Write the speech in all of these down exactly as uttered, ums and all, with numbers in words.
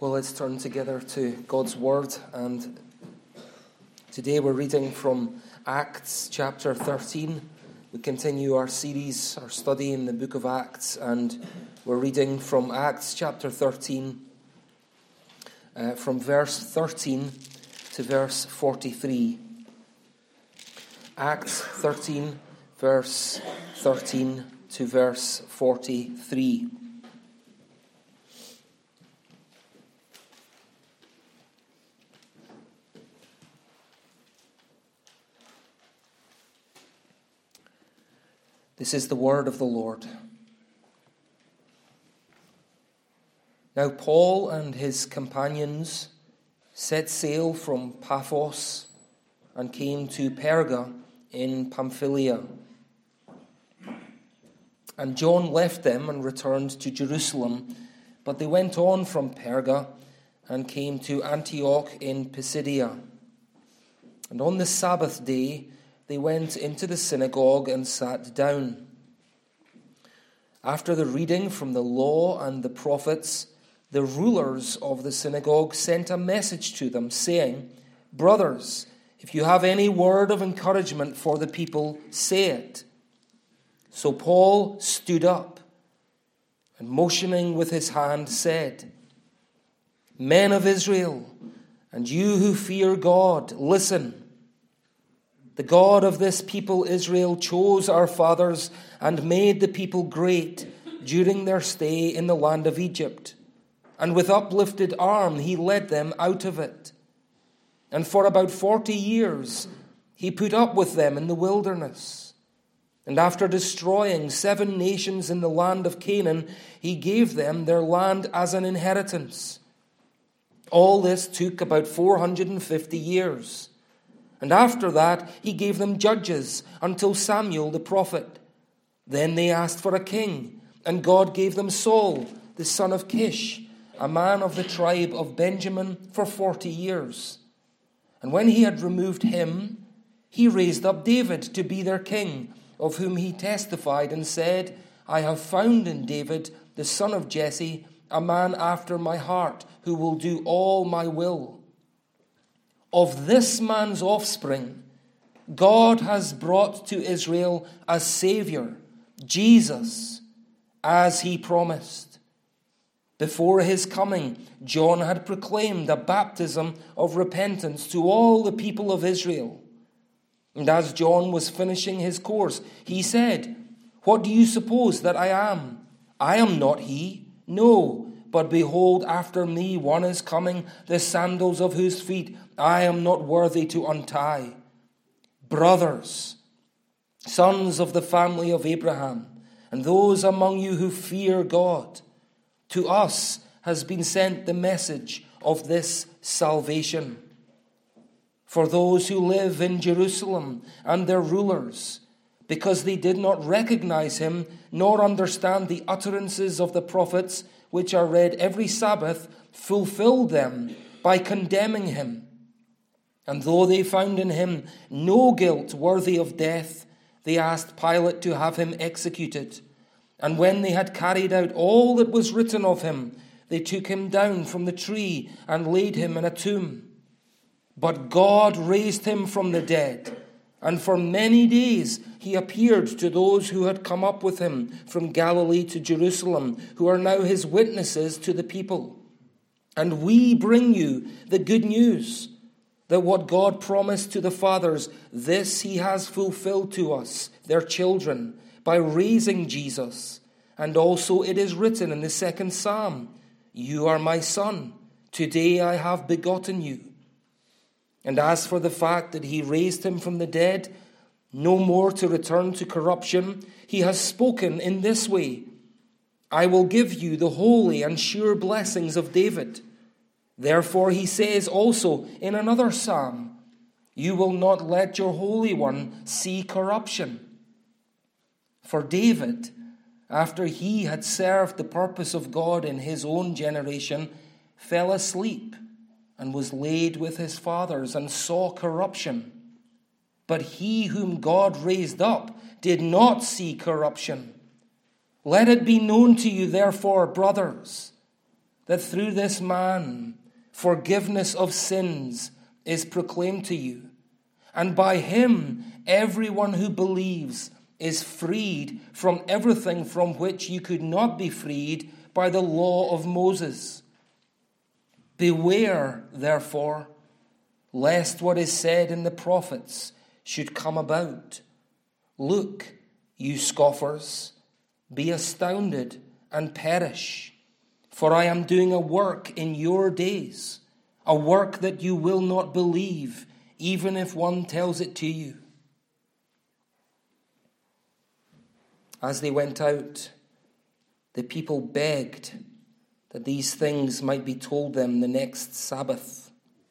Well, let's turn together to God's Word, and today we're reading from Acts chapter thirteen. We continue our series, our study in the book of Acts, and we're reading from Acts chapter thirteen, uh, from verse thirteen to verse forty-three. Acts thirteen, verse thirteen to verse forty-three. This is the word of the Lord. Now Paul and his companions set sail from Paphos and came to Perga in Pamphylia. And John left them and returned to Jerusalem, but they went on from Perga and came to Antioch in Pisidia. And on the Sabbath day they went into the synagogue and sat down. After the reading from the law and the prophets, the rulers of the synagogue sent a message to them, saying, "Brothers, if you have any word of encouragement for the people, say it." So Paul stood up and, motioning with his hand, said, "Men of Israel, and you who fear God, listen. The God of this people Israel chose our fathers and made the people great during their stay in the land of Egypt. And with uplifted arm he led them out of it. And for about forty years he put up with them in the wilderness. And after destroying seven nations in the land of Canaan, he gave them their land as an inheritance. All this took about four hundred fifty years. And after that, he gave them judges until Samuel the prophet. Then they asked for a king, and God gave them Saul, the son of Kish, a man of the tribe of Benjamin, for forty years. And when he had removed him, he raised up David to be their king, of whom he testified and said, I have found in David, the son of Jesse, a man after my heart, who will do all my will. Of this man's offspring, God has brought to Israel a Savior, Jesus, as he promised. Before his coming, John had proclaimed a baptism of repentance to all the people of Israel. And as John was finishing his course, he said, What do you suppose that I am? I am not he. No, but behold, after me one is coming, the sandals of whose feet I am not worthy to untie. Brothers, sons of the family of Abraham, and those among you who fear God, to us has been sent the message of this salvation. For those who live in Jerusalem and their rulers, because they did not recognize him, nor understand the utterances of the prophets, which are read every Sabbath, fulfilled them by condemning him. And though they found in him no guilt worthy of death, they asked Pilate to have him executed. And when they had carried out all that was written of him, they took him down from the tree and laid him in a tomb. But God raised him from the dead, and for many days he appeared to those who had come up with him from Galilee to Jerusalem, who are now his witnesses to the people. And we bring you the good news, that what God promised to the fathers, this he has fulfilled to us, their children, by raising Jesus. And also it is written in the second psalm, You are my son, today I have begotten you. And as for the fact that he raised him from the dead, no more to return to corruption, he has spoken in this way, I will give you the holy and sure blessings of David. Therefore he says also in another psalm, You will not let your Holy One see corruption. For David, after he had served the purpose of God in his own generation, fell asleep and was laid with his fathers and saw corruption. But he whom God raised up did not see corruption. Let it be known to you, therefore, brothers, that through this man forgiveness of sins is proclaimed to you, and by him everyone who believes is freed from everything from which you could not be freed by the law of Moses. Beware, therefore, lest what is said in the prophets should come about. Look, you scoffers, be astounded and perish, for I am doing a work in your days, a work that you will not believe, even if one tells it to you. As they went out, the people begged that these things might be told them the next Sabbath.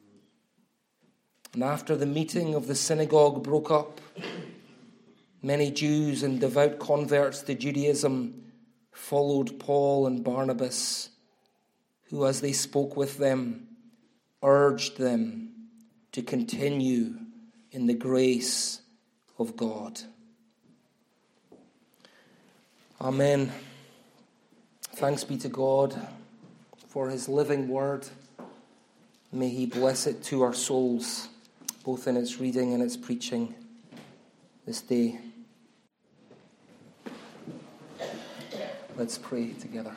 And after the meeting of the synagogue broke up, many Jews and devout converts to Judaism followed Paul and Barnabas, who, as they spoke with them, urged them to continue in the grace of God. Amen. Thanks be to God for his living word. May he bless it to our souls, both in its reading and its preaching this day. Let's pray together.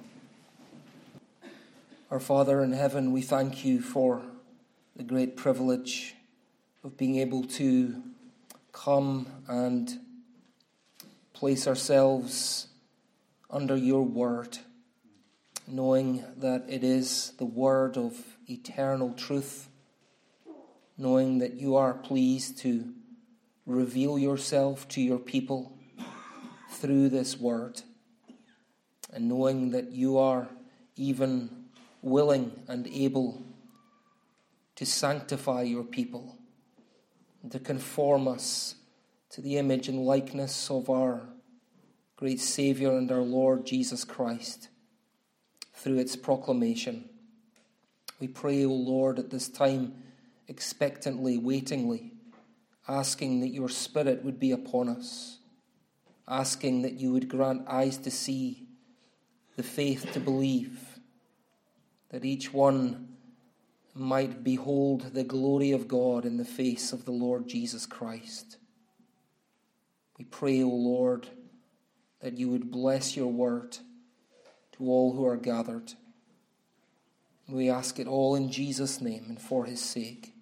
Our Father in heaven, we thank you for the great privilege of being able to come and place ourselves under your word, knowing that it is the word of eternal truth, knowing that you are pleased to reveal yourself to your people through this word, and knowing that you are even willing and able to sanctify your people and to conform us to the image and likeness of our great Saviour and our Lord Jesus Christ through its proclamation. We pray, O Lord, at this time, expectantly, waitingly, asking that your Spirit would be upon us, asking that you would grant eyes to see, the faith to believe, that each one might behold the glory of God in the face of the Lord Jesus Christ. We pray, O Lord, that you would bless your word to all who are gathered. We ask it all in Jesus' name and for his sake.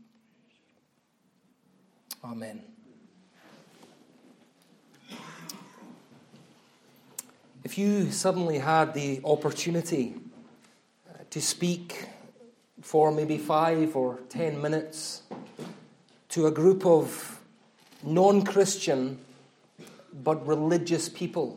Amen. If you suddenly had the opportunity to speak for maybe five or ten minutes to a group of non-Christian but religious people,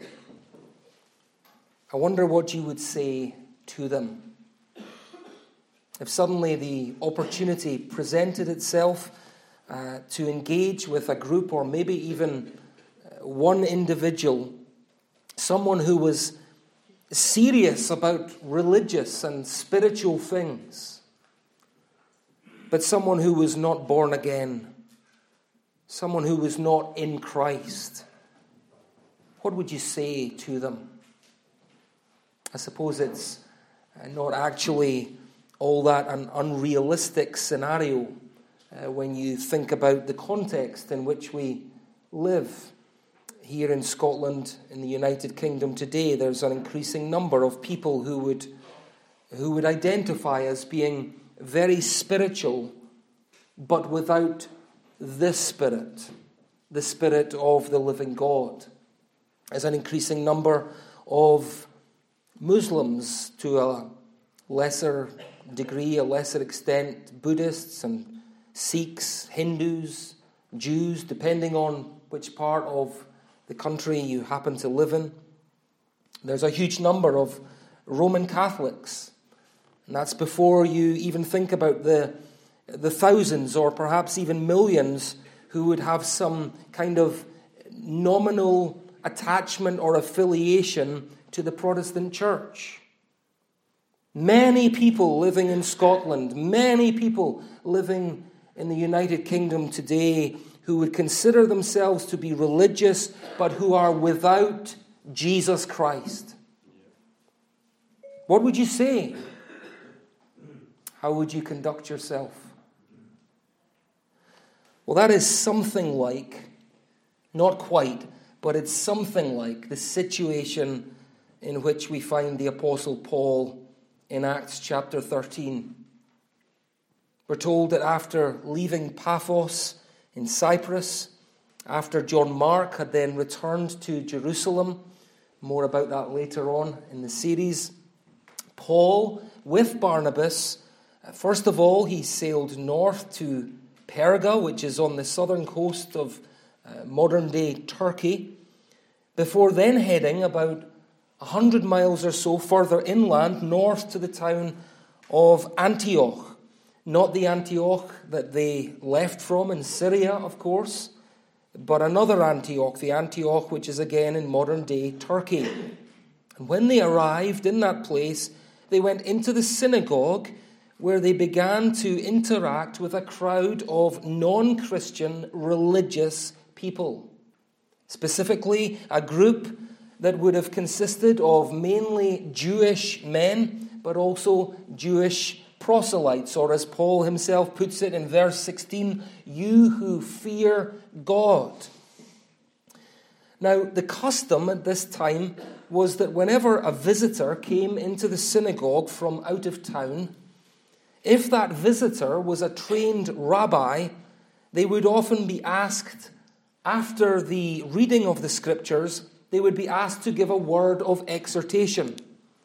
I wonder what you would say to them. If suddenly the opportunity presented itself uh, to engage with a group or maybe even one individual, someone who was serious about religious and spiritual things, but someone who was not born again, someone who was not in Christ, what would you say to them? I suppose it's not actually all that an unrealistic scenario uh, when you think about the context in which we live. Here in Scotland, in the United Kingdom today, there's an increasing number of people who would who would identify as being very spiritual, but without this Spirit, the Spirit of the living God. There's an increasing number of Muslims, to a lesser degree, a lesser extent, Buddhists and Sikhs, Hindus, Jews, depending on which part of the country you happen to live in. There's a huge number of Roman Catholics, and that's before you even think about the, the thousands or perhaps even millions who would have some kind of nominal attachment or affiliation to the Protestant Church. Many people living in Scotland, many people living in the United Kingdom today who would consider themselves to be religious, but who are without Jesus Christ. What would you say how would you conduct yourself? Well, that is something like, not quite, but it's something like the situation in which we find the Apostle Paul in Acts chapter thirteen. We're told that after leaving Paphos in Cyprus, after John Mark had then returned to Jerusalem, more about that later on in the series, Paul, with Barnabas, first of all, he sailed north to Perga, which is on the southern coast of uh, modern-day Turkey, before then heading about a hundred miles or so further inland, north to the town of Antioch. Not the Antioch that they left from in Syria, of course, but another Antioch, the Antioch which is again in modern-day Turkey. And when they arrived in that place, they went into the synagogue where they began to interact with a crowd of non-Christian religious people. Specifically, a group that would have consisted of mainly Jewish men, but also Jewish proselytes, or as Paul himself puts it in verse sixteen, you who fear God. Now, the custom at this time was that whenever a visitor came into the synagogue from out of town, if that visitor was a trained rabbi, they would often be asked, after the reading of the scriptures, they would be asked to give a word of exhortation.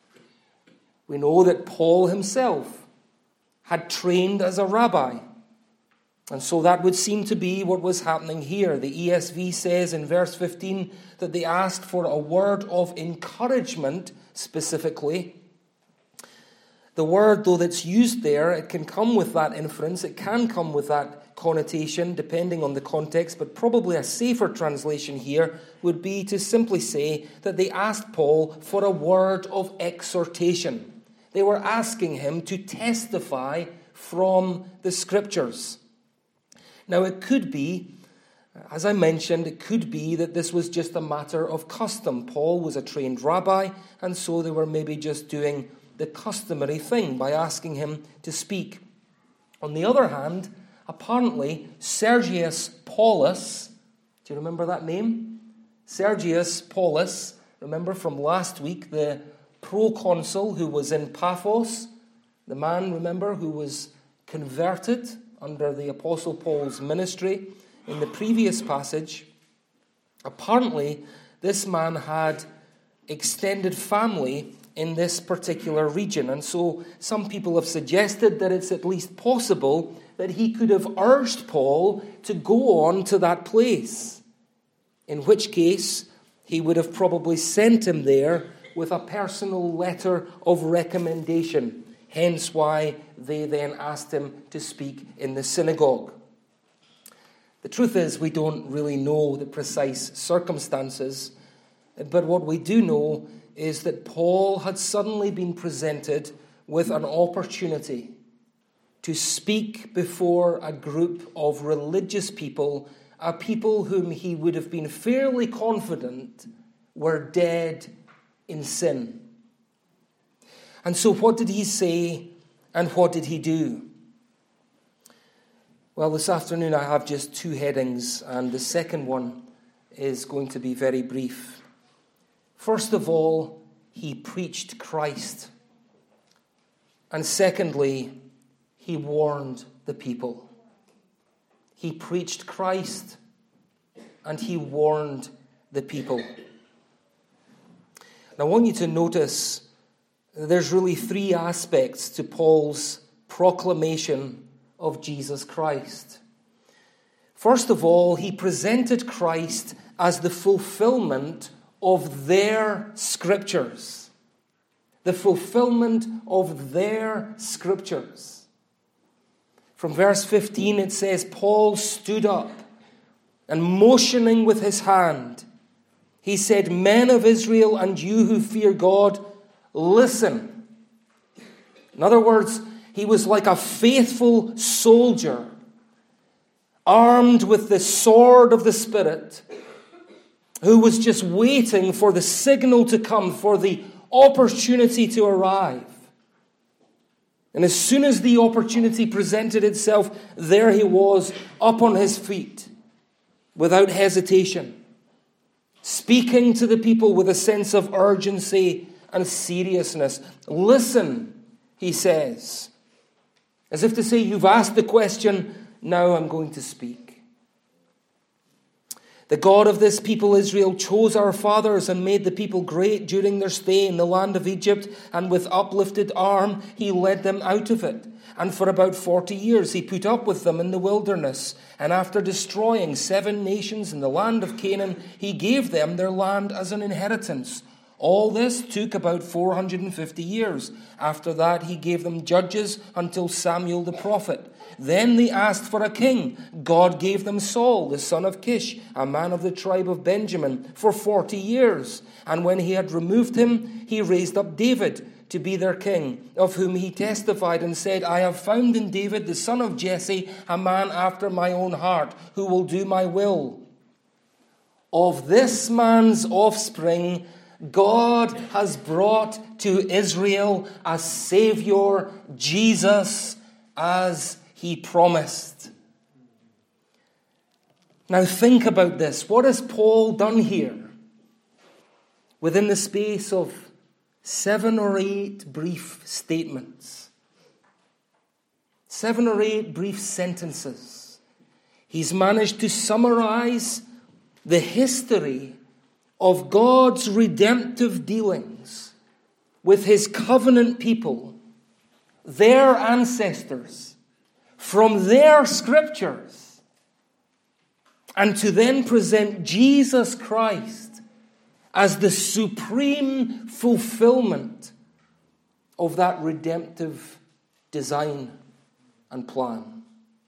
We know that Paul himself had trained as a rabbi. And so that would seem to be what was happening here. The E S V says in verse fifteen that they asked for a word of encouragement specifically. The word, though, that's used there, it can come with that inference, it can come with that connotation, depending on the context, but probably a safer translation here would be to simply say that they asked Paul for a word of exhortation. They were asking him to testify from the scriptures. Now, it could be, as I mentioned, it could be that this was just a matter of custom. Paul was a trained rabbi, and so they were maybe just doing the customary thing by asking him to speak. On the other hand, apparently, Sergius Paulus, do you remember that name? Sergius Paulus, remember from last week, the proconsul who was in Paphos, the man, remember, who was converted under the Apostle Paul's ministry in the previous passage. Apparently, this man had extended family in this particular region, and so some people have suggested that it's at least possible that he could have urged Paul to go on to that place, in which case he would have probably sent him there with a personal letter of recommendation, hence why they then asked him to speak in the synagogue. The truth is, we don't really know the precise circumstances, but what we do know is that Paul had suddenly been presented with an opportunity to speak before a group of religious people, a people whom he would have been fairly confident were dead in sin. And so what did he say and what did he do? Well, this afternoon I have just two headings, and the second one is going to be very brief. First of all, he preached Christ. And secondly, he warned the people. He preached Christ and he warned the people. Now, I want you to notice there's really three aspects to Paul's proclamation of Jesus Christ. First of all, he presented Christ as the fulfillment of their scriptures. The fulfillment of their scriptures. From verse fifteen it says, Paul stood up and motioning with his hand, he said, Men of Israel and you who fear God, listen. In other words, he was like a faithful soldier, armed with the sword of the Spirit, who was just waiting for the signal to come, for the opportunity to arrive. And as soon as the opportunity presented itself, there he was, up on his feet, without hesitation, speaking to the people with a sense of urgency and seriousness. Listen, he says, as if to say, you've asked the question, now I'm going to speak. The God of this people, Israel, chose our fathers and made the people great during their stay in the land of Egypt, and with uplifted arm he led them out of it. And for about forty years he put up with them in the wilderness. And after destroying seven nations in the land of Canaan, he gave them their land as an inheritance. All this took about four hundred fifty years. After that he gave them judges until Samuel the prophet. Then they asked for a king. God gave them Saul, the son of Kish, a man of the tribe of Benjamin, for forty years. And when he had removed him, he raised up David to be their king, of whom he testified and said, I have found in David, the son of Jesse, a man after my own heart, who will do my will. Of this man's offspring, God has brought to Israel a Savior, Jesus, as he promised. Now think about this. What has Paul done here? Within the space of seven or eight brief statements, seven or eight brief sentences, he's managed to summarize the history of God's redemptive dealings with his covenant people, their ancestors, from their scriptures, and to then present Jesus Christ as the supreme fulfillment of that redemptive design and plan.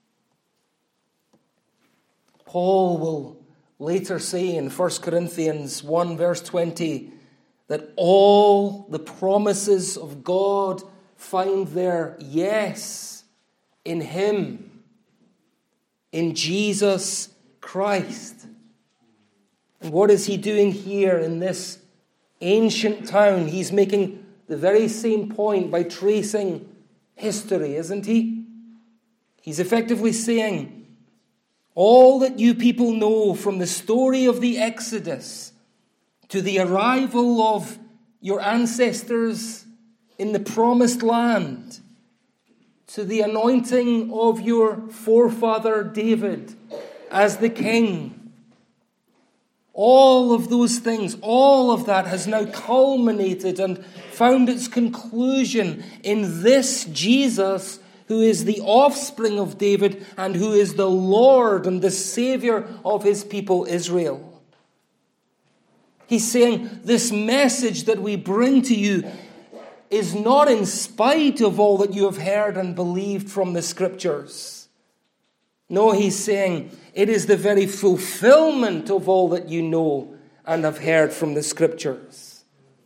Paul will later say in First Corinthians one verse twenty that all the promises of God find their yes in him, in Jesus Christ. And what is he doing here in this ancient town? He's making the very same point by tracing history, isn't he? He's effectively saying, all that you people know from the story of the Exodus to the arrival of your ancestors in the promised land, to the anointing of your forefather David as the king, all of those things, all of that has now culminated and found its conclusion in this Jesus, who is the offspring of David and who is the Lord and the Savior of his people Israel. He's saying this message that we bring to you is not in spite of all that you have heard and believed from the scriptures. No, he's saying it is the very fulfillment of all that you know and have heard from the scriptures.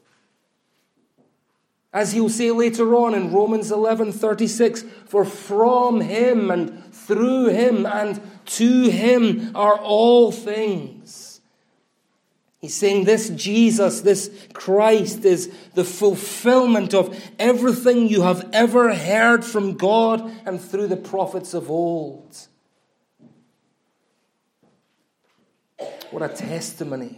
As he'll say later on in Romans eleven thirty-six, for from him and through him and to him are all things. He's saying this Jesus, this Christ, is the fulfillment of everything you have ever heard from God and through the prophets of old. What a testimony.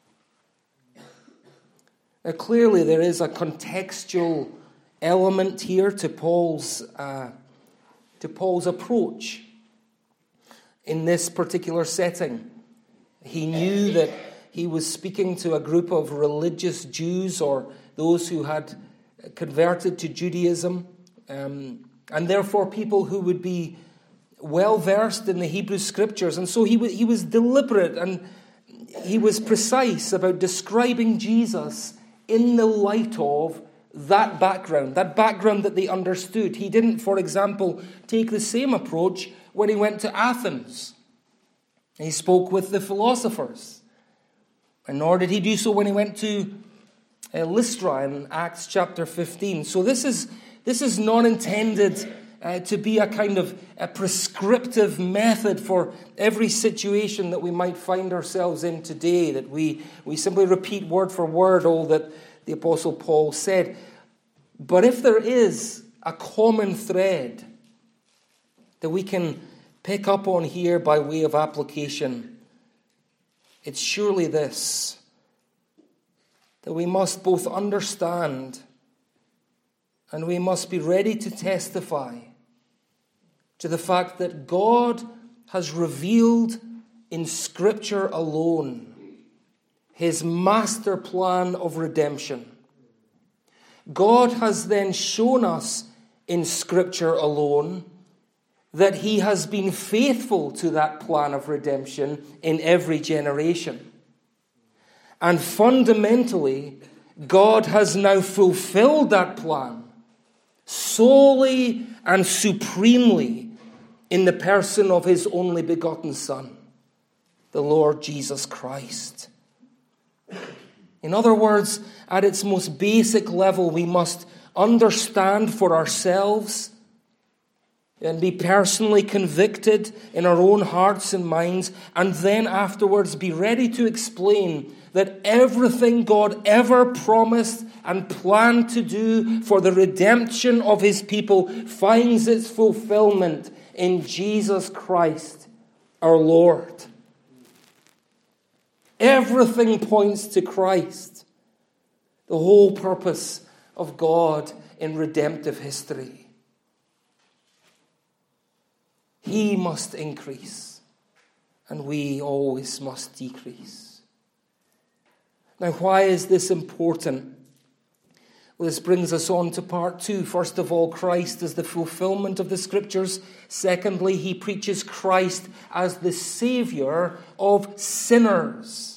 Now, clearly there is a contextual element here to Paul's uh, to Paul's approach in this particular setting. He knew that he was speaking to a group of religious Jews or those who had converted to Judaism, um, and therefore people who would be well versed in the Hebrew scriptures. And so he w- he was deliberate and he was precise about describing Jesus in the light of that background, that background that they understood. He didn't, for example, take the same approach when he went to Athens. He spoke with the philosophers. And nor did he do so when he went to uh, Lystra in Acts chapter fifteen. So this is this is not intended uh, to be a kind of a prescriptive method for every situation that we might find ourselves in today, that we, we simply repeat word for word all that the Apostle Paul said. But if there is a common thread that we can pick up on here by way of application, it's surely this: that we must both understand and we must be ready to testify to the fact that God has revealed in Scripture alone his master plan of redemption. God has then shown us in Scripture alone that he has been faithful to that plan of redemption in every generation. And fundamentally, God has now fulfilled that plan solely and supremely in the person of his only begotten Son, the Lord Jesus Christ. In other words, at its most basic level, we must understand for ourselves and be personally convicted in our own hearts and minds, and then afterwards be ready to explain that everything God ever promised and planned to do for the redemption of his people finds its fulfillment in Jesus Christ, our Lord. Everything points to Christ, the whole purpose of God in redemptive history. He must increase, and we always must decrease. Now, why is this important? Well, this brings us on to part two. First of all, Christ as the fulfillment of the Scriptures. Secondly, he preaches Christ as the Savior of sinners.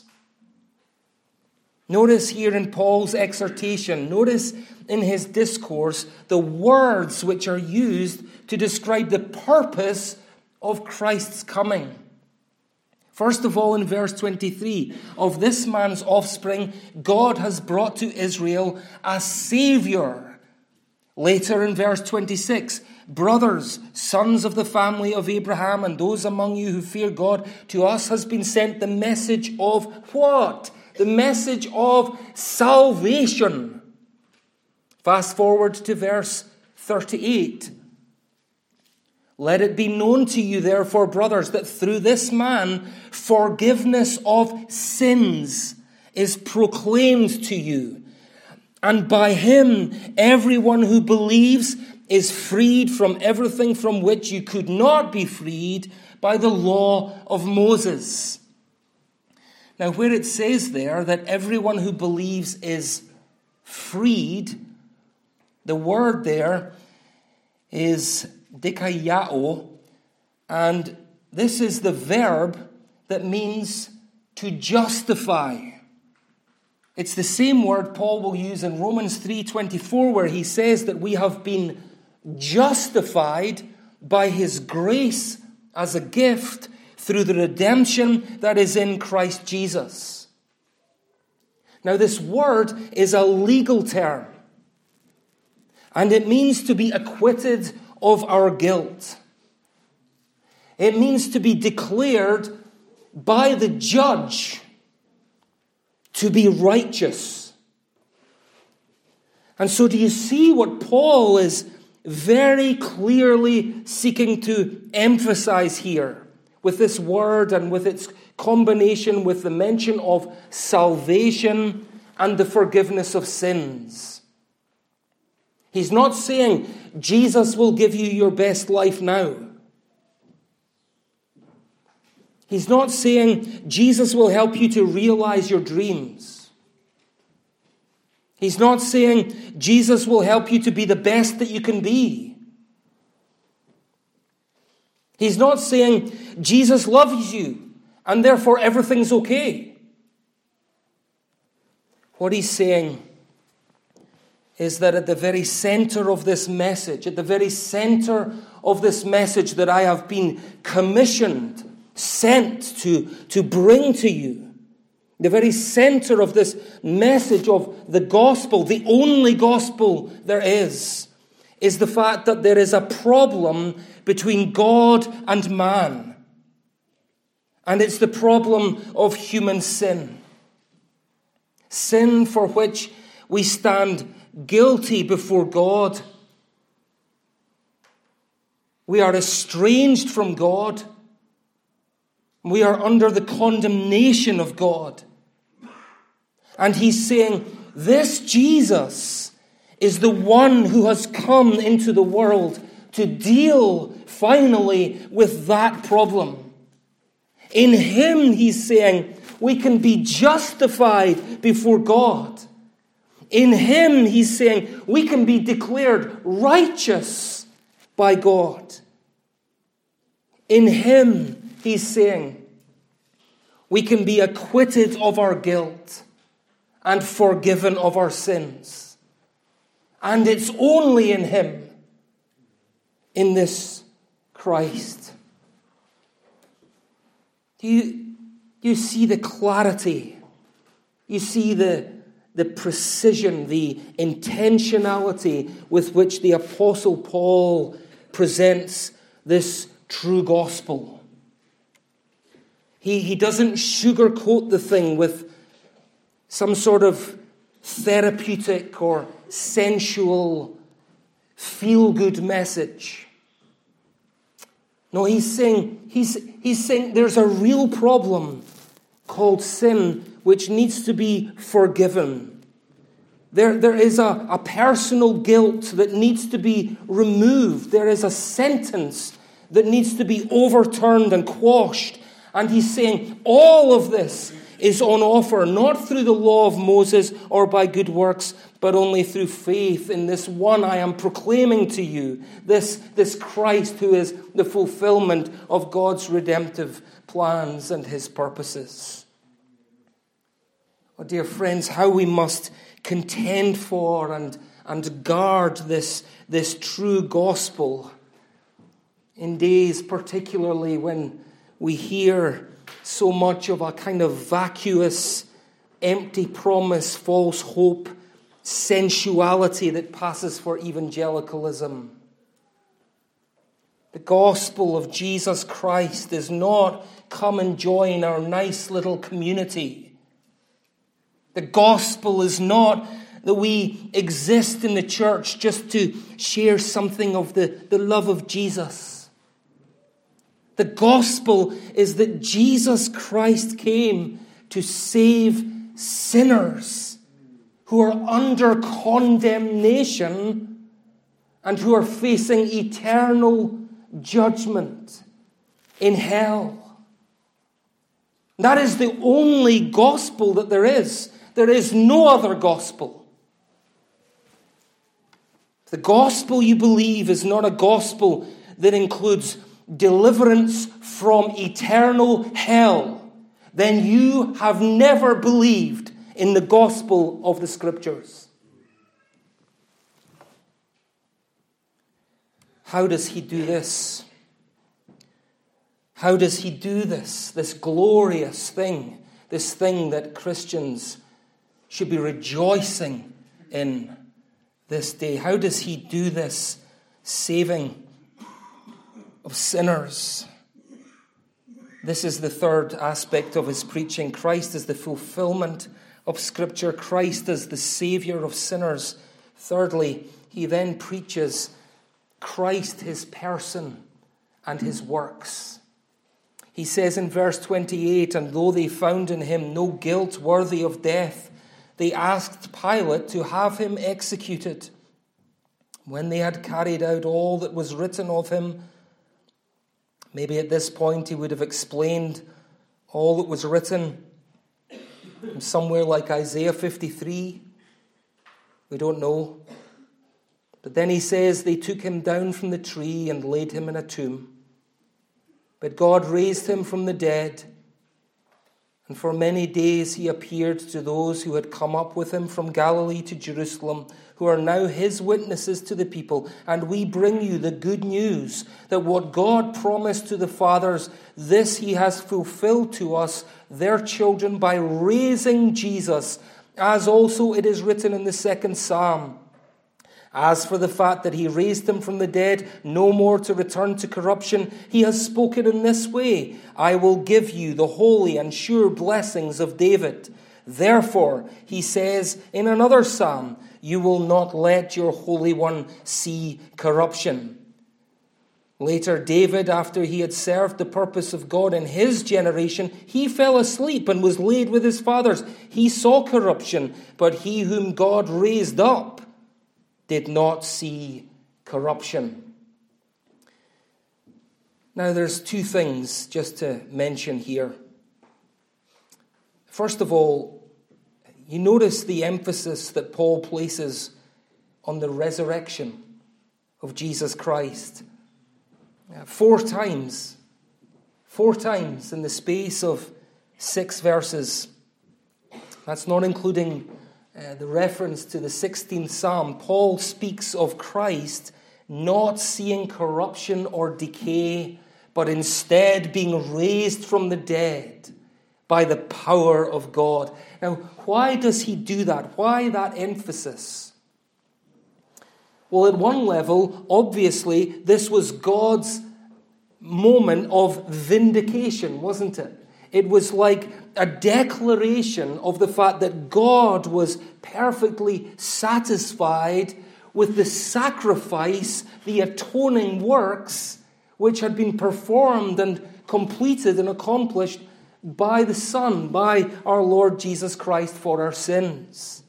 Notice here in Paul's exhortation, notice in his discourse, the words which are used to describe the purpose of Christ's coming. First of all, in verse twenty-three, of this man's offspring, God has brought to Israel a Savior. Later in verse twenty-six, brothers, sons of the family of Abraham, and those among you who fear God, to us has been sent the message of what? The message of salvation. Fast forward to verse thirty-eight. Let it be known to you, therefore, brothers, that through this man forgiveness of sins is proclaimed to you. And by him, everyone who believes is freed from everything from which you could not be freed by the law of Moses. Now, where it says there that everyone who believes is freed, the word there is dikaiao, and this is the verb that means to justify. It's the same word Paul will use in Romans three twenty-four, where he says that we have been justified by his grace as a gift through the redemption that is in Christ Jesus. Now, this word is a legal term, and it means to be acquitted of our guilt. It means to be declared by the judge to be righteous. And so do you see what Paul is very clearly seeking to emphasize here with this word and with its combination with the mention of salvation and the forgiveness of sins? He's not saying Jesus will give you your best life now. He's not saying Jesus will help you to realize your dreams. He's not saying Jesus will help you to be the best that you can be. He's not saying Jesus loves you and therefore everything's okay. What he's saying is that at the very center of this message, at the very center of this message that I have been commissioned, sent to, to bring to you, the very center of this message of the gospel, the only gospel there is, is the fact that there is a problem between God and man. And it's the problem of human sin. Sin for which we stand guilty before God. We are estranged from God. We are under the condemnation of God. And he's saying, this Jesus is the one who has come into the world to deal finally with that problem. In him, he's saying, we can be justified before God. In him, he's saying, we can be declared righteous by God. In him, he's saying, we can be acquitted of our guilt and forgiven of our sins. And it's only in him, in this Christ. Do you, do you see the clarity? You see the, the precision, the intentionality with which the Apostle Paul presents this true gospel. He, he doesn't sugarcoat the thing with some sort of therapeutic or sensual feel-good message. No, he's saying, he's, he's saying there's a real problem called sin which needs to be forgiven. There, there is a, a personal guilt that needs to be removed. There is a sentence that needs to be overturned and quashed. And he's saying all of this is on offer, not through the law of Moses or by good works, but only through faith in this one I am proclaiming to you, this, this Christ who is the fulfillment of God's redemptive plans and his purposes. Oh, dear friends, how we must contend for and, and guard this, this true gospel in days particularly when we hear so much of a kind of vacuous, empty promise, false hope, sensuality that passes for evangelicalism. The gospel of Jesus Christ is not come and join our nice little community. The gospel is not that we exist in the church just to share something of the, the love of Jesus. The gospel is that Jesus Christ came to save sinners who are under condemnation and who are facing eternal judgment in hell. That is the only gospel that there is. There is no other gospel. The gospel you believe is not a gospel that includes deliverance from eternal hell, then you have never believed in the gospel of the Scriptures. How does he do this? How does he do this? This glorious thing, this thing that Christians should be rejoicing in this day. How does he do this saving of sinners? This is the third aspect of his preaching. Christ is the fulfillment of Scripture. Christ is the Savior of sinners. Thirdly, he then preaches Christ, his person, and his works. He says in verse twenty-eight, and though they found in him no guilt worthy of death, they asked Pilate to have him executed. When they had carried out all that was written of him, maybe at this point he would have explained all that was written somewhere like Isaiah fifty-three. We don't know. But then he says they took him down from the tree and laid him in a tomb. But God raised him from the dead. And for many days he appeared to those who had come up with him from Galilee to Jerusalem, who are now his witnesses to the people. And we bring you the good news that what God promised to the fathers, this he has fulfilled to us, their children, by raising Jesus, as also it is written in the second Psalm. As for the fact that he raised him from the dead, no more to return to corruption, he has spoken in this way, I will give you the holy and sure blessings of David. Therefore, he says in another psalm, you will not let your Holy One see corruption. Later, David, after he had served the purpose of God in his generation, he fell asleep and was laid with his fathers. He saw corruption, but he whom God raised up did not see corruption. Now, there's two things just to mention here. First of all, you notice the emphasis that Paul places on the resurrection of Jesus Christ. Four times, four times in the space of six verses. That's not including uh, the reference to the sixteenth Psalm. Paul speaks of Christ not seeing corruption or decay, but instead being raised from the dead by the power of God. Now, why does he do that? Why that emphasis? Well, at one level, obviously, this was God's moment of vindication, wasn't it? It was like a declaration of the fact that God was perfectly satisfied with the sacrifice, the atoning works, which had been performed and completed and accomplished by the Son, by our Lord Jesus Christ for our sins.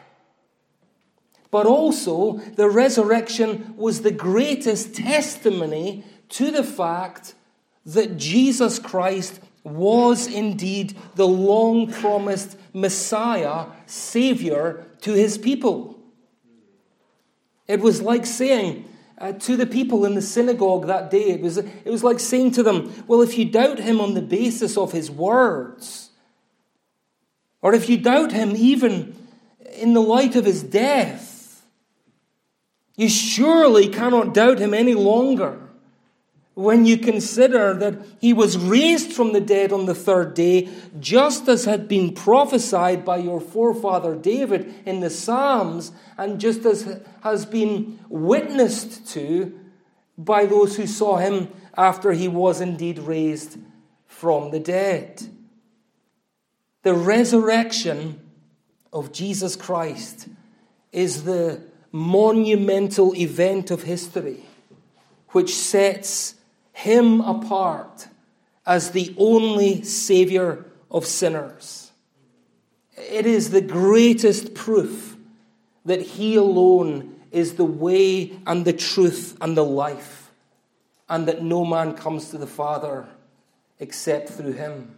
But also, the resurrection was the greatest testimony to the fact that Jesus Christ was indeed the long-promised Messiah, Savior to his people. It was like saying uh, to the people in the synagogue that day, it was, it was like saying to them, well, if you doubt him on the basis of his words, or if you doubt him even in the light of his death, you surely cannot doubt him any longer when you consider that he was raised from the dead on the third day, just as had been prophesied by your forefather David in the Psalms, and just as has been witnessed to by those who saw him after he was indeed raised from the dead. The resurrection of Jesus Christ is the monumental event of history, which sets him apart as the only Savior of sinners. It is the greatest proof that he alone is the way and the truth and the life, and that no man comes to the Father except through him.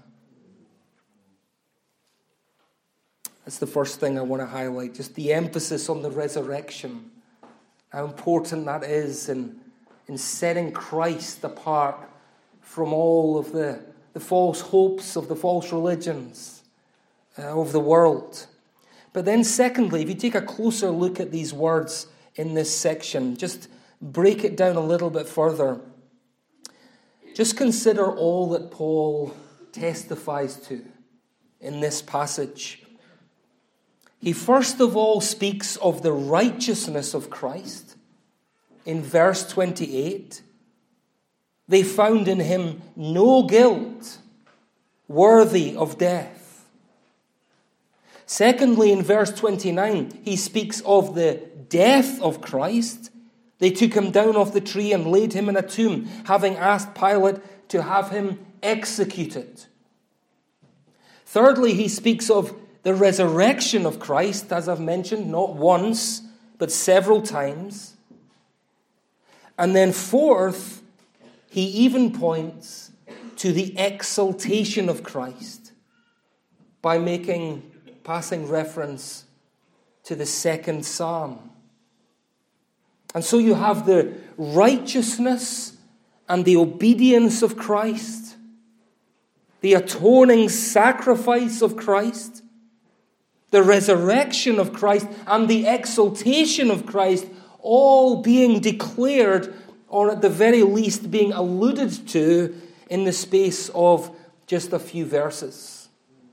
That's the first thing I want to highlight, just the emphasis on the resurrection, how important that is in, in setting Christ apart from all of the, the false hopes of the false religions uh, of the world. But then secondly, if you take a closer look at these words in this section, just break it down a little bit further, just consider all that Paul testifies to in this passage. He first of all speaks of the righteousness of Christ. In verse twenty-eight, they found in him no guilt worthy of death. Secondly, in verse twenty-nine, he speaks of the death of Christ. They took him down off the tree and laid him in a tomb, having asked Pilate to have him executed. Thirdly, he speaks of the resurrection of Christ, as I've mentioned, not once, but several times. And then fourth, he even points to the exaltation of Christ by making passing reference to the second Psalm. And so you have the righteousness and the obedience of Christ, the atoning sacrifice of Christ, the resurrection of Christ, and the exaltation of Christ, all being declared, or at the very least being alluded to, in the space of just a few verses.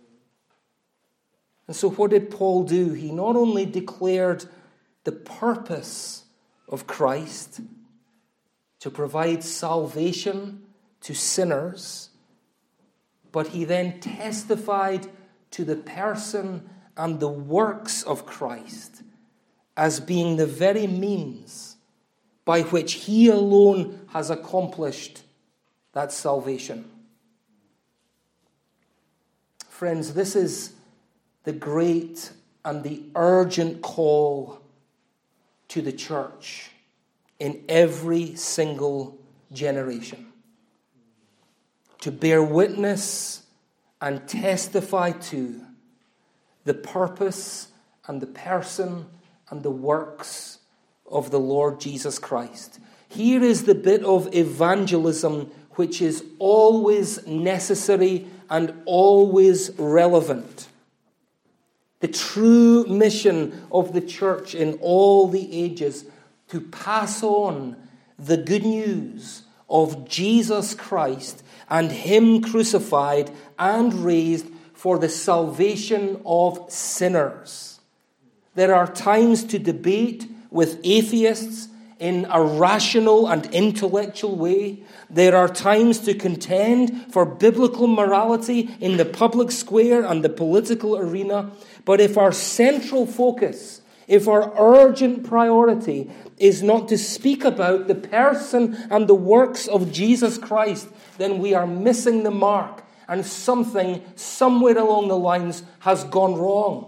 And so what did Paul do? He not only declared the purpose of Christ to provide salvation to sinners, but he then testified to the person and the works of Christ as being the very means by which he alone has accomplished that salvation. Friends, this is the great and the urgent call to the church in every single generation. To bear witness and testify to the purpose and the person and the works of the Lord Jesus Christ. Here is the bit of evangelism which is always necessary and always relevant. The true mission of the church in all the ages, to pass on the good news of Jesus Christ and Him crucified and raised for the salvation of sinners. There are times to debate with atheists in a rational and intellectual way. There are times to contend for biblical morality in the public square and the political arena. But if our central focus, if our urgent priority is not to speak about the person and the works of Jesus Christ, then we are missing the mark, and something somewhere along the lines has gone wrong.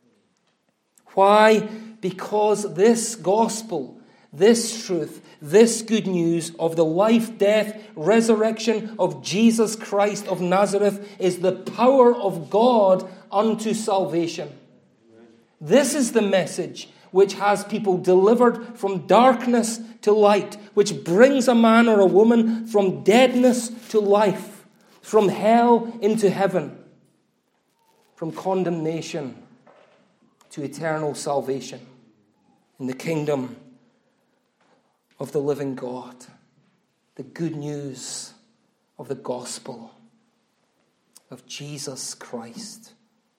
Why? Because this gospel, this truth, this good news of the life, death, resurrection of Jesus Christ of Nazareth is the power of God unto salvation. This is the message which has people delivered from darkness to light, which brings a man or a woman from deadness to life, from hell into heaven, from condemnation to eternal salvation in the kingdom of the living God. The good news of the gospel of Jesus Christ.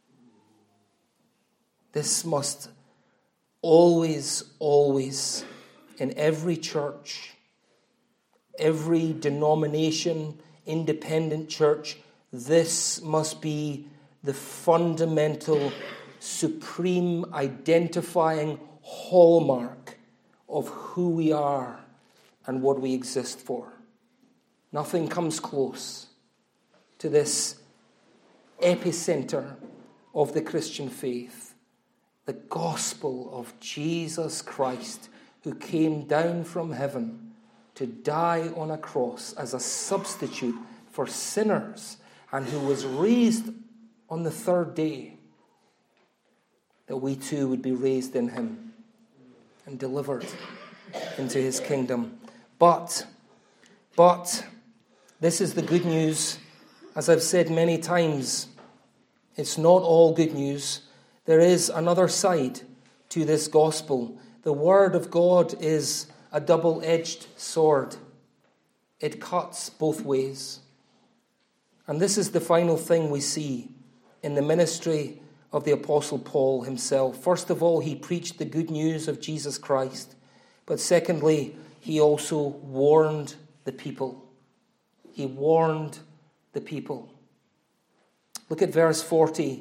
This must always, always, in every church, every denomination, independent church, this must be the fundamental, supreme, identifying hallmark of who we are and what we exist for. Nothing comes close to this epicenter of the Christian faith. The gospel of Jesus Christ, who came down from heaven to die on a cross as a substitute for sinners, and who was raised on the third day, that we too would be raised in him and delivered into his kingdom. But, but, this is the good news. As I've said many times, it's not all good news. There is another side to this gospel. The word of God is a double-edged sword. It cuts both ways. And this is the final thing we see in the ministry of the Apostle Paul himself. First of all, he preached the good news of Jesus Christ. But secondly, he also warned the people. He warned the people. Look at verse forty.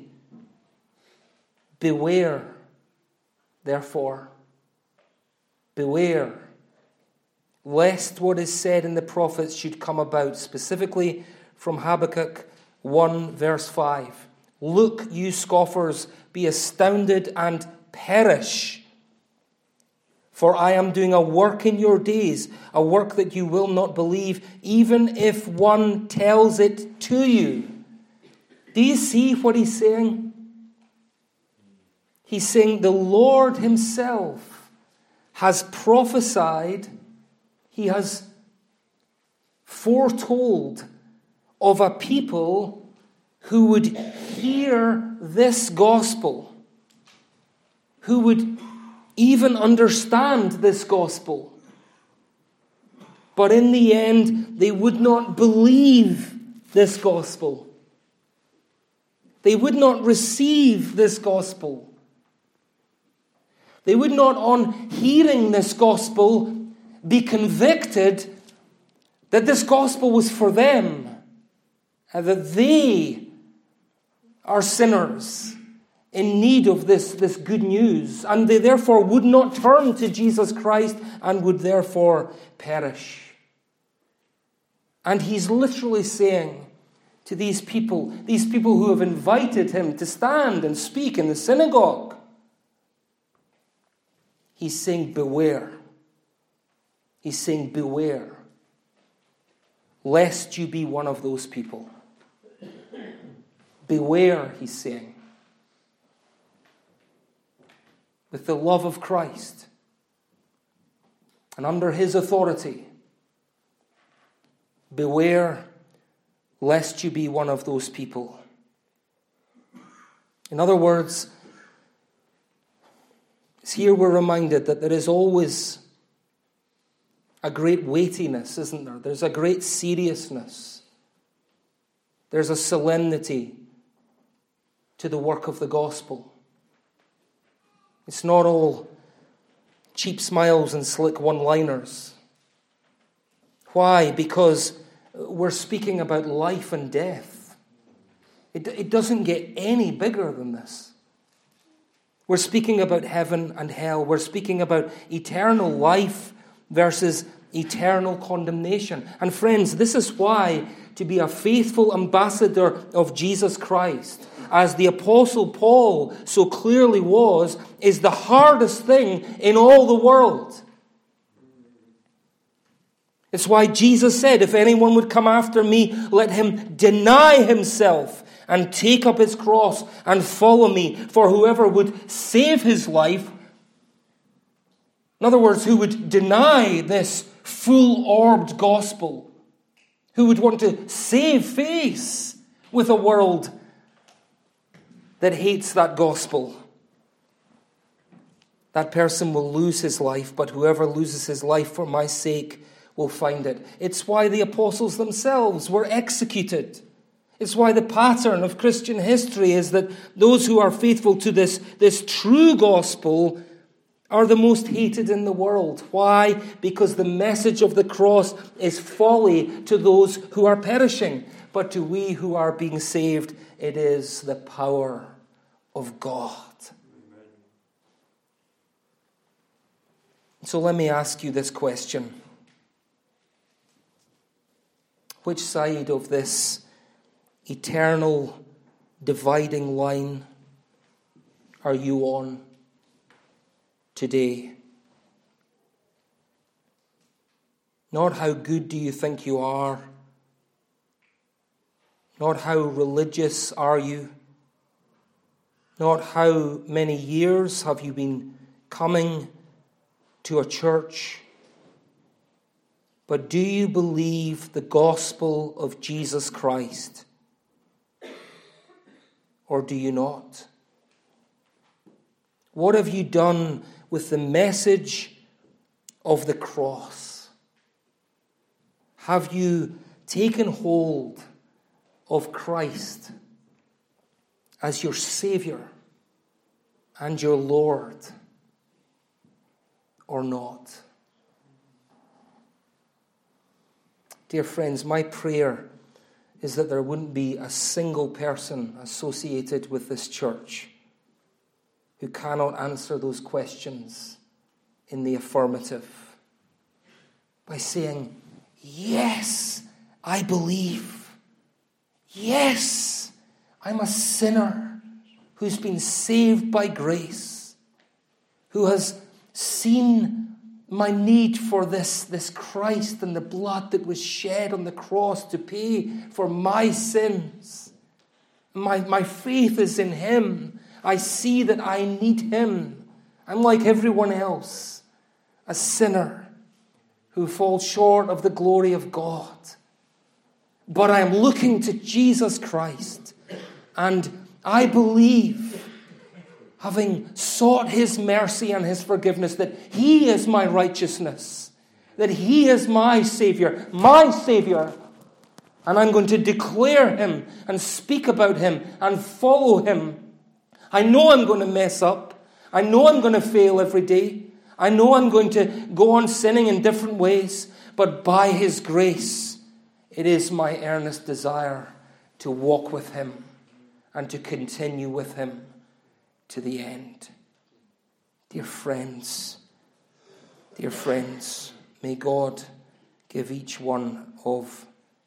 Beware, therefore, beware, lest what is said in the prophets should come about, specifically from Habakkuk one, verse five. Look, you scoffers, be astounded and perish. For I am doing a work in your days, a work that you will not believe, even if one tells it to you. Do you see what he's saying? He's saying the Lord himself has prophesied, he has foretold of a people who would hear this gospel, who would even understand this gospel. But in the end, they would not believe this gospel. They would not receive this gospel. They would not, on hearing this gospel, be convicted that this gospel was for them, and that they are sinners in need of this, this good news. And they therefore would not turn to Jesus Christ and would therefore perish. And he's literally saying to these people, these people who have invited him to stand and speak in the synagogue, he's saying, beware. He's saying, beware, lest you be one of those people. Beware, he's saying. With the love of Christ and under his authority, beware lest you be one of those people. In other words, here we're reminded that there is always a great weightiness, isn't there? There's a great seriousness. There's a solemnity to the work of the gospel. It's not all cheap smiles and slick one-liners. Why? Because we're speaking about life and death. It, it doesn't get any bigger than this. We're speaking about heaven and hell. We're speaking about eternal life versus eternal condemnation. And friends, this is why to be a faithful ambassador of Jesus Christ, as the Apostle Paul so clearly was, is the hardest thing in all the world. It's why Jesus said, if anyone would come after me, let him deny himself and take up his cross and follow me. For whoever would save his life, in other words, who would deny this full-orbed gospel, who would want to save face with a world that hates that gospel, that person will lose his life, but whoever loses his life for my sake will find it. It's why the apostles themselves were executed. It's why the pattern of Christian history is that those who are faithful to this, this true gospel are the most hated in the world. Why? Because the message of the cross is folly to those who are perishing. But to we who are being saved, it is the power of God. Amen. So let me ask you this question. Which side of this eternal dividing line are you on today? Not how good do you think you are, not how religious are you, not how many years have you been coming to a church, but do you believe the gospel of Jesus Christ? Or do you not? What have you done with the message of the cross? Have you taken hold of Christ as your Savior and your Lord, or not? Dear friends, my prayer is that there wouldn't be a single person associated with this church who cannot answer those questions in the affirmative by saying, yes, I believe. Yes, I'm a sinner who's been saved by grace, who has seen my need for this, this Christ and the blood that was shed on the cross to pay for my sins. My, my faith is in him. I see that I need him. I'm like everyone else, a sinner who falls short of the glory of God. But I am looking to Jesus Christ, and I believe, having sought his mercy and his forgiveness, that he is my righteousness, that he is my Savior, my Savior. And I'm going to declare him and speak about him and follow him. I know I'm going to mess up. I know I'm going to fail every day. I know I'm going to go on sinning in different ways. But by his grace, it is my earnest desire to walk with him and to continue with him to the end. Dear friends, dear friends, may God give each one of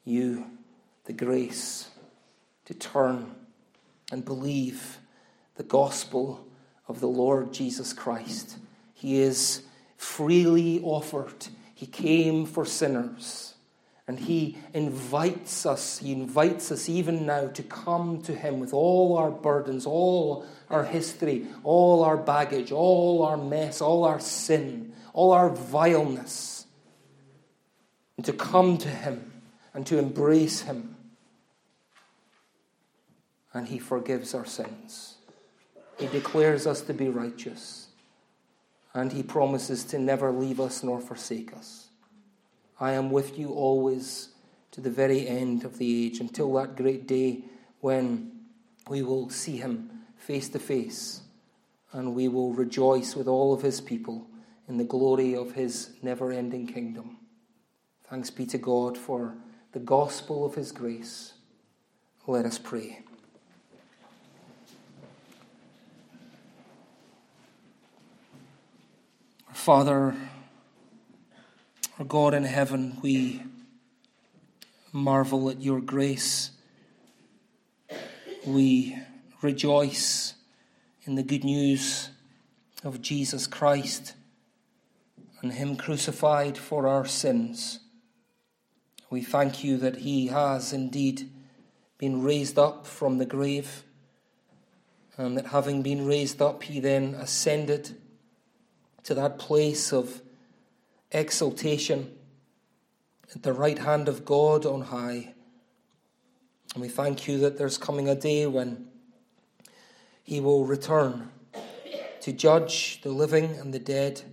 you the grace to turn and believe the gospel of the Lord Jesus Christ. He is freely offered. He came for sinners. And he invites us, he invites us even now to come to him with all our burdens, all our history, all our baggage, all our mess, all our sin, all our vileness. And to come to him and to embrace him. And he forgives our sins. He declares us to be righteous. And he promises to never leave us nor forsake us. I am with you always to the very end of the age, until that great day when we will see him face to face, and we will rejoice with all of his people in the glory of his never-ending kingdom. Thanks be to God for the gospel of his grace. Let us pray. Father, our God in heaven, we marvel at your grace. We rejoice in the good news of Jesus Christ and him crucified for our sins. We thank you that he has indeed been raised up from the grave, and that having been raised up, he then ascended to that place of exaltation at the right hand of God on high. And we thank you that there's coming a day when he will return to judge the living and the dead,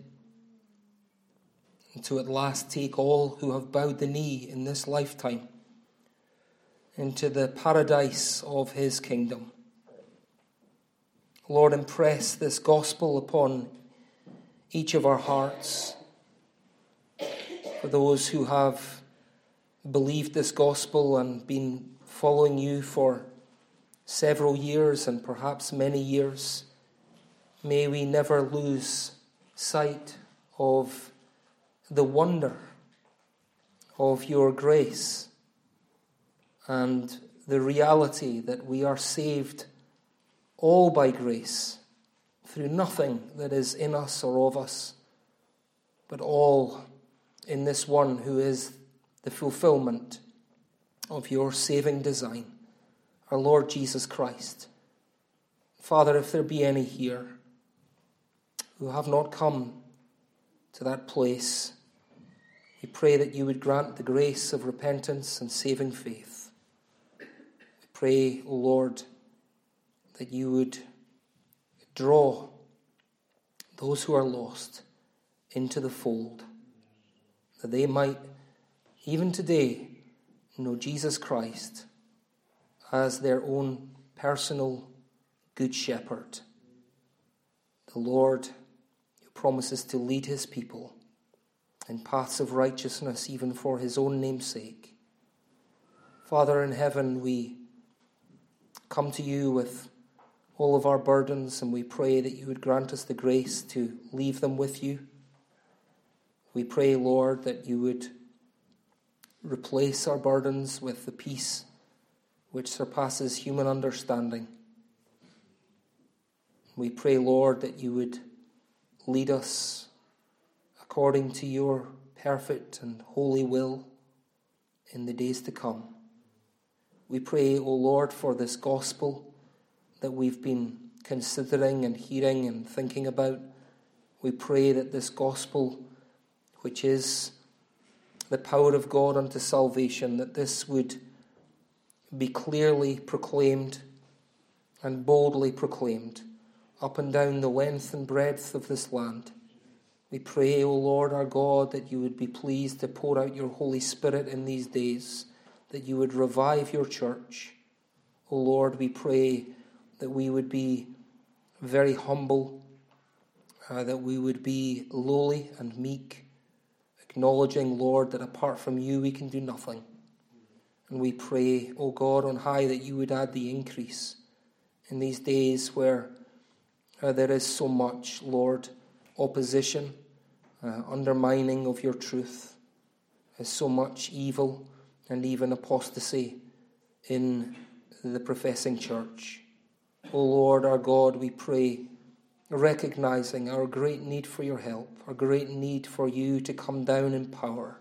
and to at last take all who have bowed the knee in this lifetime into the paradise of his kingdom. Lord, impress this gospel upon each of our hearts. For those who have believed this gospel and been following you for several years and perhaps many years, may we never lose sight of the wonder of your grace and the reality that we are saved all by grace, through nothing that is in us or of us, but all in this one who is the fulfillment of your saving design, our Lord Jesus Christ. Father, if there be any here who have not come to that place, we pray that you would grant the grace of repentance and saving faith. We pray, O Lord, that you would draw those who are lost into the fold, that they might, even today, know Jesus Christ as their own personal good shepherd, the Lord who promises to lead his people in paths of righteousness, even for his own name's sake. Father in heaven, we come to you with all of our burdens, and we pray that you would grant us the grace to leave them with you. We pray, Lord, that you would replace our burdens with the peace which surpasses human understanding. We pray, Lord, that you would lead us according to your perfect and holy will in the days to come. We pray, O Lord, for this gospel that we've been considering and hearing and thinking about. We pray that this gospel, which is the power of God unto salvation, that this would be clearly proclaimed and boldly proclaimed up and down the length and breadth of this land. We pray, O Lord our God, that you would be pleased to pour out your Holy Spirit in these days, that you would revive your church. O Lord, we pray that we would be very humble, uh, that we would be lowly and meek, acknowledging, Lord, that apart from you we can do nothing. And we pray, O God on high, that you would add the increase in these days where uh, there is so much, Lord, opposition, uh, undermining of your truth. There's so much evil and even apostasy in the professing church. O Lord our God, we pray, recognizing our great need for your help, our great need for you to come down in power,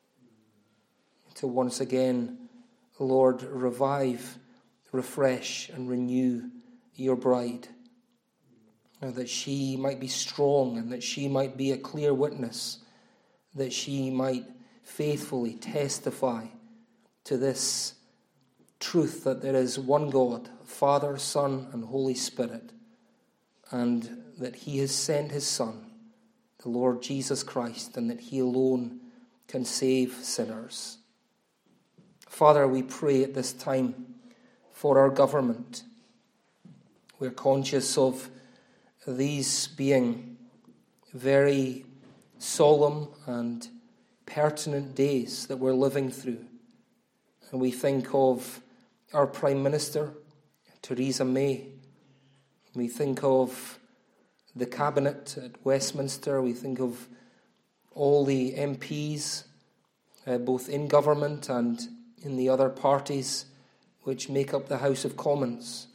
to once again, Lord, revive, refresh, and renew your bride, that she might be strong and that she might be a clear witness, that she might faithfully testify to this truth that there is one God, Father, Son, and Holy Spirit, and that he has sent his Son, the Lord Jesus Christ, and that he alone can save sinners. Father, we pray at this time for our government. We're conscious of these being very solemn and pertinent days that we're living through. And we think of our Prime Minister, Theresa May. We think of the Cabinet at Westminster. We think of all the M Ps, uh, both in government and in the other parties which make up the House of Commons.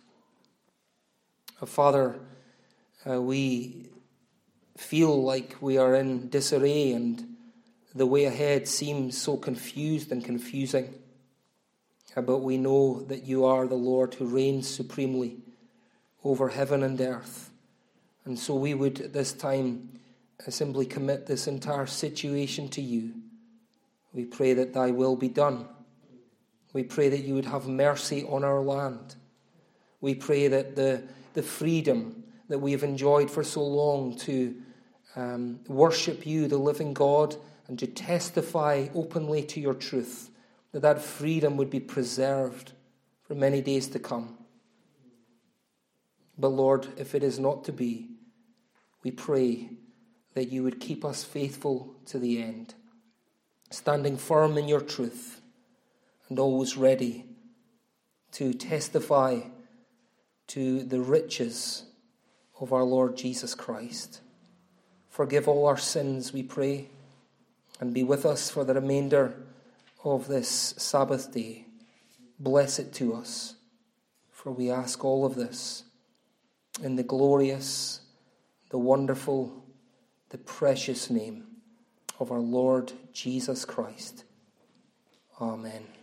Uh, Father, uh, we feel like we are in disarray and the way ahead seems so confused and confusing. Uh, but we know that you are the Lord who reigns supremely over heaven and earth. And so we would at this time uh, simply commit this entire situation to you. We pray that thy will be done. We pray that you would have mercy on our land. We pray that the, the freedom that we have enjoyed for so long to um, worship you, the living God, and to testify openly to your truth, that that freedom would be preserved for many days to come. But Lord, if it is not to be, we pray that you would keep us faithful to the end, standing firm in your truth and always ready to testify to the riches of our Lord Jesus Christ. Forgive all our sins, we pray, and be with us for the remainder of this Sabbath day. Bless it to us, for we ask all of this in the glorious, the wonderful, the precious name of our Lord Jesus Christ. Amen.